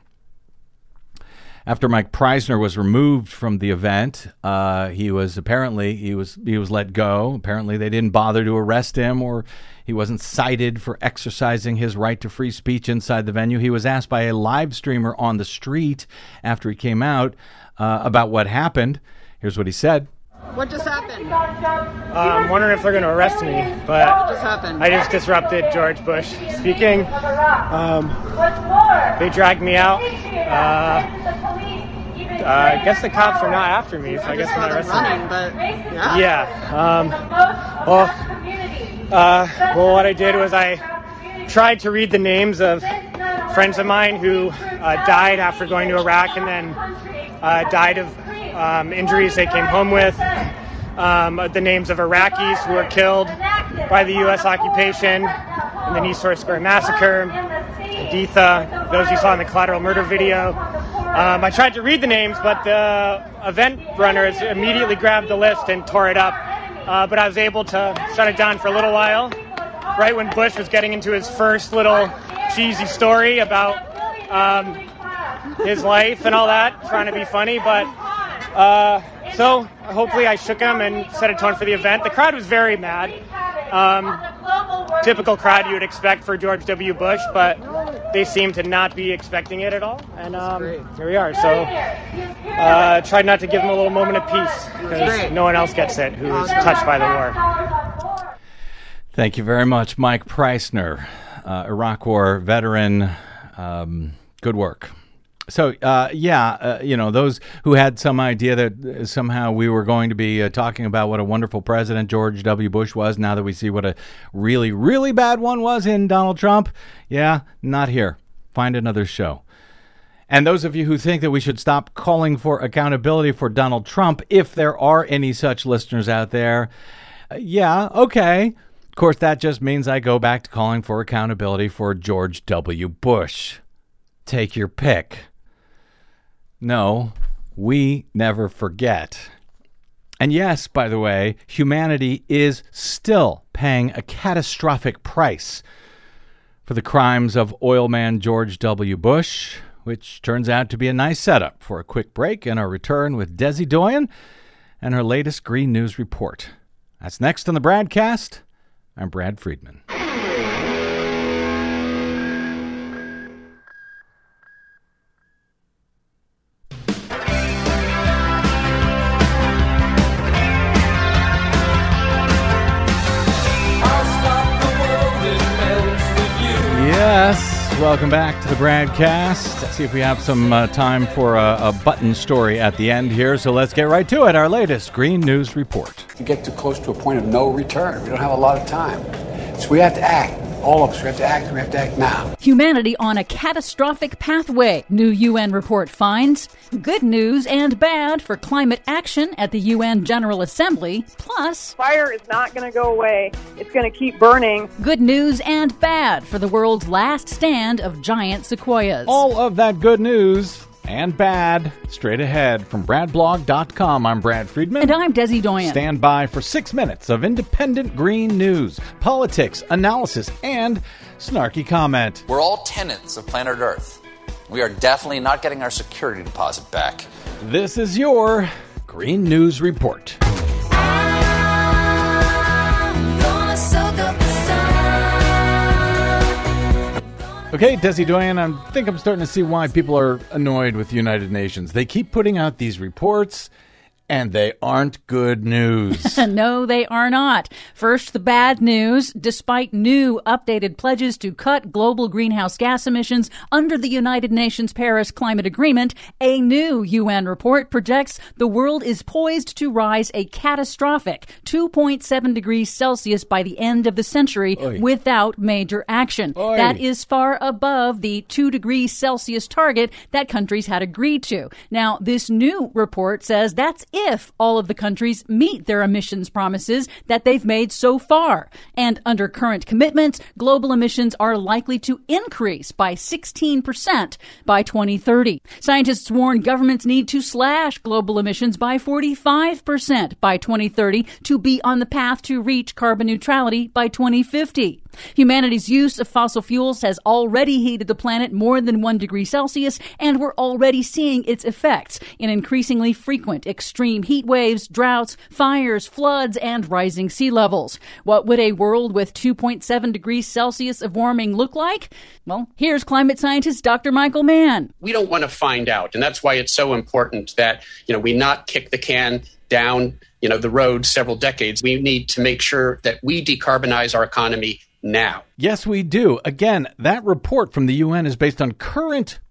After Mike Preissner was removed from the event, uh, he was apparently he was he was let go. Apparently, they didn't bother to arrest him, or he wasn't cited for exercising his right to free speech inside the venue. He was asked by a live streamer on the street after he came out uh, about what happened. Here's what he said. What just happened? Uh, I'm wondering if they're going to arrest me, but What just happened? I just disrupted George Bush speaking. Um, they dragged me out. Uh, uh, I guess the cops are not after me, so I, I guess just they're saw not them arresting running, me. but yeah. Yeah. Um, well, uh, well, what I did was I tried to read the names of friends of mine who uh, died after going to Iraq and then uh, died of um, injuries they came home with. Um, the names of Iraqis who were killed by the U S occupation in the Nisour Square massacre, Haditha, those you saw in the collateral murder video. Um, I tried to read the names, but the event runners immediately grabbed the list and tore it up. Uh, but I was able to shut it down for a little while, right when Bush was getting into his first little cheesy story about um, his life and all that, trying to be funny. But uh, so hopefully I shook him and set a tone for the event. The crowd was very mad. Um, typical crowd you would expect for George W. Bush, but they seem to not be expecting it at all. And um, here we are. So uh, tried not to give them a little moment of peace because no one else gets it who is touched by the war. Thank you very much, Mike Preissner, uh, Iraq War veteran. Um, good work. So, uh, yeah, uh, you know, those who had some idea that somehow we were going to be uh, talking about what a wonderful president George W. Bush was, now that we see what a really, really bad one was in Donald Trump, yeah, not here. Find another show. And those of you who think that we should stop calling for accountability for Donald Trump, if there are any such listeners out there, uh, yeah, okay. Of course, that just means I go back to calling for accountability for George W. Bush. Take your pick. No, we never forget. And yes, by the way, humanity is still paying a catastrophic price for the crimes of oil man George W. Bush, which turns out to be a nice setup for a quick break and our return with Desi Doyen and her latest Green News report. That's next on the Bradcast. I'm Brad Friedman. Yes, welcome back to the Bradcast. Let's see if we have some uh, time for a, a button story at the end here. So let's get right to it. Our latest Green News report. To get too close to a point of no return. We don't have a lot of time. So we have to act. All of us, we have to act. We have to act now. Humanity on a catastrophic pathway, new U N report finds. Good news and bad for climate action at the U N General Assembly. Plus, fire is not going to go away. It's going to keep burning. Good news and bad for the world's last stand of giant sequoias. All of that good news and bad straight ahead from brad blog dot com. I'm Brad Friedman. And I'm Desi Doyen. Stand by for six minutes of independent green news, politics, analysis, and snarky comment. We're all tenants of planet Earth. We are definitely not getting our security deposit back. This is your Green News Report. Okay, Desi Doyen, I think I'm starting to see why people are annoyed with the United Nations. They keep putting out these reports, and they aren't good news. No, they are not. First, the bad news. Despite new updated pledges to cut global greenhouse gas emissions under the United Nations Paris Climate Agreement, a new U N report projects the world is poised to rise a catastrophic two point seven degrees Celsius by the end of the century Oy. without major action. Oy. That is far above the two degrees Celsius target that countries had agreed to. Now, this new report says that's if all of the countries meet their emissions promises that they've made so far. And under current commitments, global emissions are likely to increase by sixteen percent by twenty thirty. Scientists warn governments need to slash global emissions by forty-five percent by twenty thirty to be on the path to reach carbon neutrality by twenty fifty. Humanity's use of fossil fuels has already heated the planet more than one degree Celsius, and we're already seeing its effects in increasingly frequent extreme heat waves, droughts, fires, floods, and rising sea levels. What would a world with two point seven degrees Celsius of warming look like? Well, here's climate scientist Doctor Michael Mann. We don't want to find out, and that's why it's so important that, you know, we not kick the can down, you know, the road several decades. We need to make sure that we decarbonize our economy now. Yes, we do. Again, that report from the U N is based on current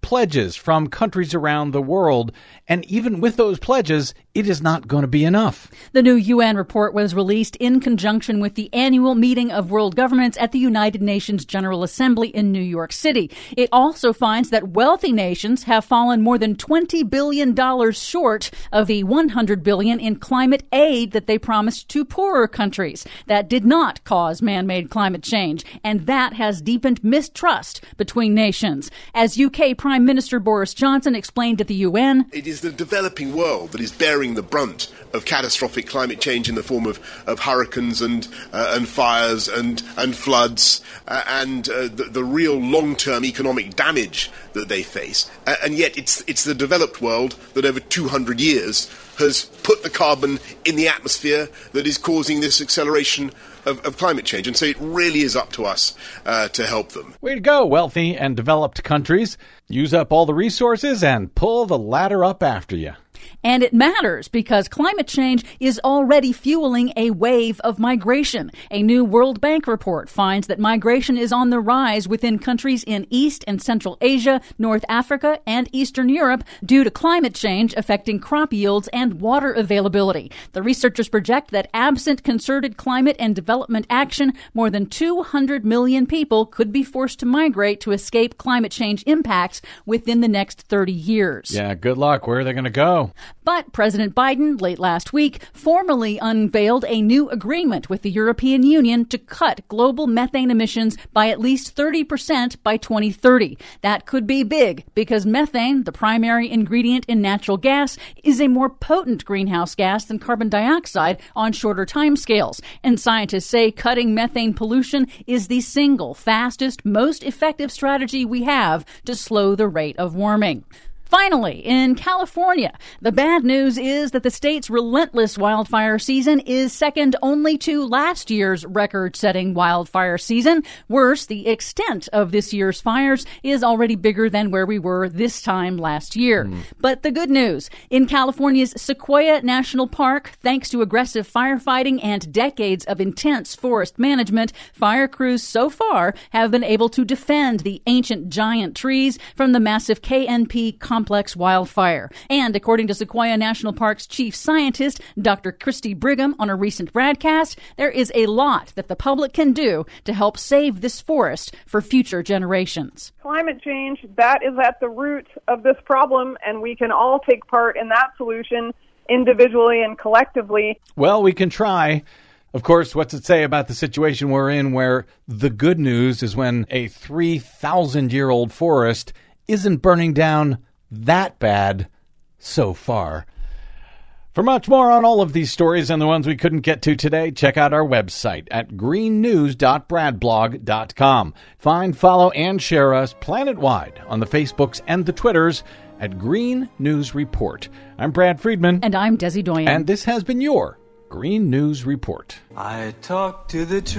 pledges from countries around the world. And even with those pledges, it is not going to be enough. The new U N report was released in conjunction with the annual meeting of world governments at the United Nations General Assembly in New York City. It also finds that wealthy nations have fallen more than twenty billion dollars short of the one hundred billion dollars in climate aid that they promised to poorer countries. That did not cause man-made climate change, and that has deepened mistrust between nations. As U K Prime Minister Boris Johnson explained at the U N, it is the developing world that is bearing the brunt of catastrophic climate change in the form of, of hurricanes and uh, and fires and and floods uh, and uh, the, the real long-term economic damage that they face. Uh, and yet it's it's the developed world that over two hundred years has put the carbon in the atmosphere that is causing this acceleration of, of climate change. And so it really is up to us uh, to help them. Way to go, wealthy and developed countries. Use up all the resources and pull the ladder up after you. And it matters because climate change is already fueling a wave of migration. A new World Bank report finds that migration is on the rise within countries in East and Central Asia, North Africa, and Eastern Europe due to climate change affecting crop yields and water availability. The researchers project that absent concerted climate and development action, more than two hundred million people could be forced to migrate to escape climate change impacts within the next thirty years. Yeah, good luck. Where are they going to go? But President Biden, late last week, formally unveiled a new agreement with the European Union to cut global methane emissions by at least thirty percent by twenty thirty. That could be big because methane, the primary ingredient in natural gas, is a more potent greenhouse gas than carbon dioxide on shorter timescales. And scientists say cutting methane pollution is the single fastest, most effective strategy we have to slow the rate of warming. Finally, in California, the bad news is that the state's relentless wildfire season is second only to last year's record-setting wildfire season. Worse, the extent of this year's fires is already bigger than where we were this time last year. Mm. But the good news, in California's Sequoia National Park, thanks to aggressive firefighting and decades of intense forest management, fire crews so far have been able to defend the ancient giant trees from the massive K N P complex wildfire. And according to Sequoia National Park's chief scientist, Doctor Christy Brigham, on a recent broadcast, there is a lot that the public can do to help save this forest for future generations. Climate change, that is at the root of this problem, and we can all take part in that solution individually and collectively. Well, we can try. Of course, what's it say about the situation we're in where the good news is when a three thousand year old forest isn't burning down that bad so far. For much more on all of these stories and the ones we couldn't get to today, check out our website at green news dot brad blog dot com. Find, follow, and share us planet-wide on the Facebooks and the Twitters at Green News Report. I'm Brad Friedman. And I'm Desi Doyen. And this has been your Green News Report. I talk to the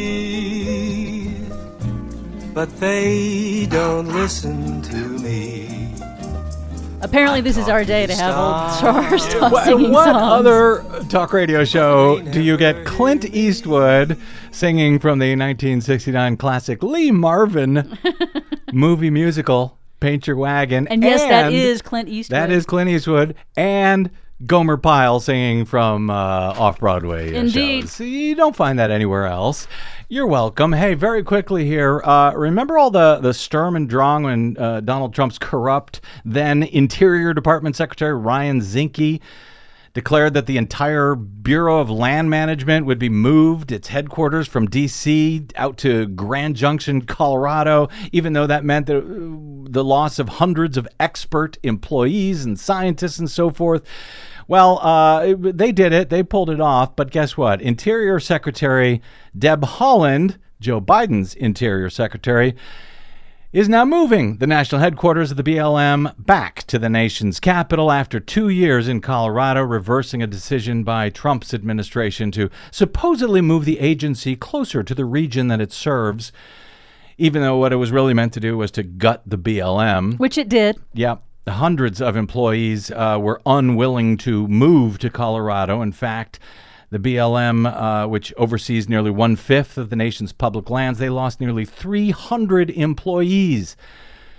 trees, but they don't listen to me. Apparently this is our day to have old Charles stop what, singing what songs. other talk radio show do you get Clint Eastwood singing from the nineteen sixty-nine classic Lee Marvin movie musical, Paint Your Wagon? And yes, and that is Clint Eastwood. That is Clint Eastwood. And Gomer Pyle singing from uh, off-Broadway Indeed. shows. You don't find that anywhere else. You're welcome. Hey, very quickly here, uh, remember all the, the Sturm and Drang when uh, Donald Trump's corrupt then Interior Department Secretary Ryan Zinke declared that the entire Bureau of Land Management would be moved, its headquarters from D C out to Grand Junction, Colorado, even though that meant the, the loss of hundreds of expert employees and scientists and so forth. Well, uh, they did it. They pulled it off. But guess what? Interior Secretary Deb Haaland, Joe Biden's Interior Secretary, is now moving the national headquarters of the B L M back to the nation's capital after two years in Colorado, reversing a decision by Trump's administration to supposedly move the agency closer to the region that it serves, even though what it was really meant to do was to gut the B L M. Which it did. Yep. The hundreds of employees uh, were unwilling to move to Colorado. In fact, the B L M, uh, which oversees nearly one-fifth of the nation's public lands, they lost nearly three hundred employees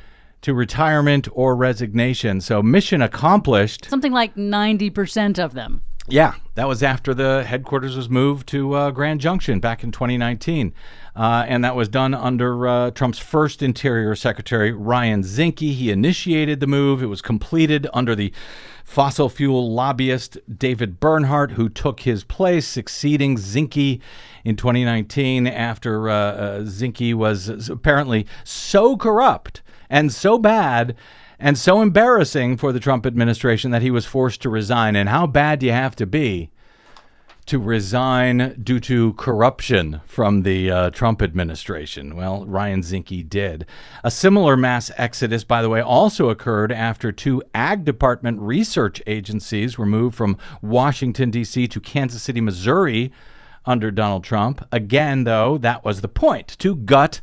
to retirement or resignation. So mission accomplished. Something like ninety percent of them. Yeah, that was after the headquarters was moved to uh, Grand Junction back in twenty nineteen. Uh, and that was done under uh, Trump's first Interior Secretary, Ryan Zinke. He initiated the move. It was completed under the fossil fuel lobbyist David Bernhardt, who took his place, succeeding Zinke in twenty nineteen after uh, uh, Zinke was apparently so corrupt and so bad and so embarrassing for the Trump administration that he was forced to resign. And how bad do you have to be to resign due to corruption from the uh, Trump administration? Well, Ryan Zinke did. A similar mass exodus, by the way, also occurred after two Ag Department research agencies were moved from Washington, D C to Kansas City, Missouri under Donald Trump. Again, though, that was the point, to gut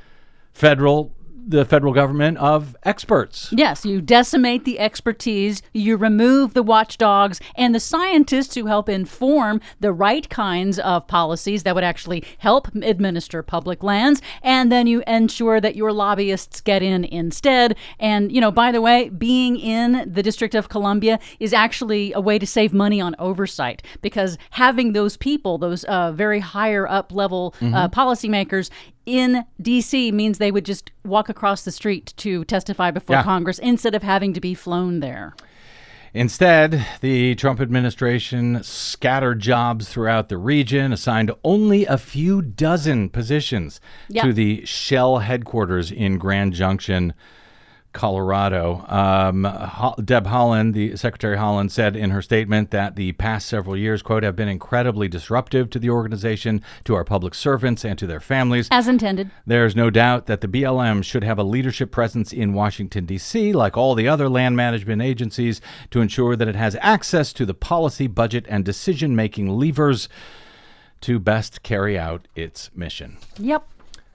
federal the federal government of experts. Yes, you decimate the expertise, you remove the watchdogs and the scientists who help inform the right kinds of policies that would actually help administer public lands, and then you ensure that your lobbyists get in instead. And, you know, by the way, being in the District of Columbia is actually a way to save money on oversight, because having those people, those uh, very higher up level mm-hmm. uh, policymakers in D C means they would just walk across the street to testify before yeah. Congress instead of having to be flown there. Instead, the Trump administration scattered jobs throughout the region, assigned only a few dozen positions yeah. to the Shell headquarters in Grand Junction, Colorado. Um, Deb Haaland, the Secretary Haaland, said in her statement that the past several years, quote, have been incredibly disruptive to the organization, to our public servants, and to their families. As intended. There's no doubt that the B L M should have a leadership presence in Washington, D C, like all the other land management agencies, to ensure that it has access to the policy, budget, and decision-making levers to best carry out its mission. Yep.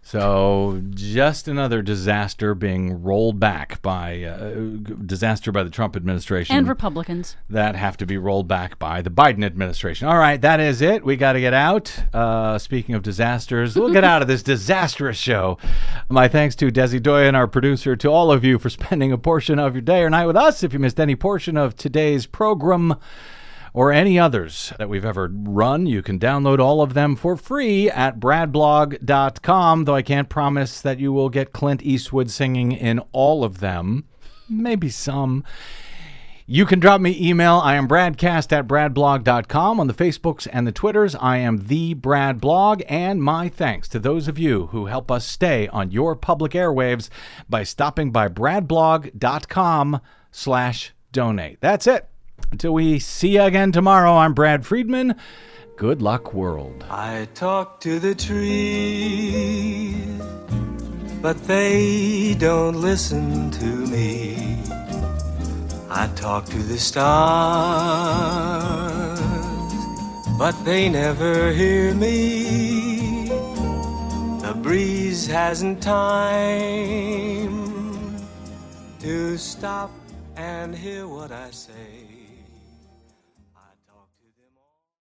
So just another disaster being rolled back by uh, disaster by the Trump administration. And Republicans. That have to be rolled back by the Biden administration. All right, that is it. We got to get out. Uh, speaking of disasters, we'll get out of this disastrous show. My thanks to Desi Doyen, our producer, to all of you for spending a portion of your day or night with us. If you missed any portion of today's program, or any others that we've ever run, you can download all of them for free at brad blog dot com, though I can't promise that you will get Clint Eastwood singing in all of them. Maybe some. You can drop me email. I am bradcast at brad blog dot com. On the Facebooks and the Twitters, I am the Brad Blog. And my thanks to those of you who help us stay on your public airwaves by stopping by brad blog dot com slash donate. That's it. Until we see you again tomorrow, I'm Brad Friedman. Good luck, world. I talk to the trees, but they don't listen to me. I talk to the stars, but they never hear me. The breeze hasn't time to stop and hear what I say.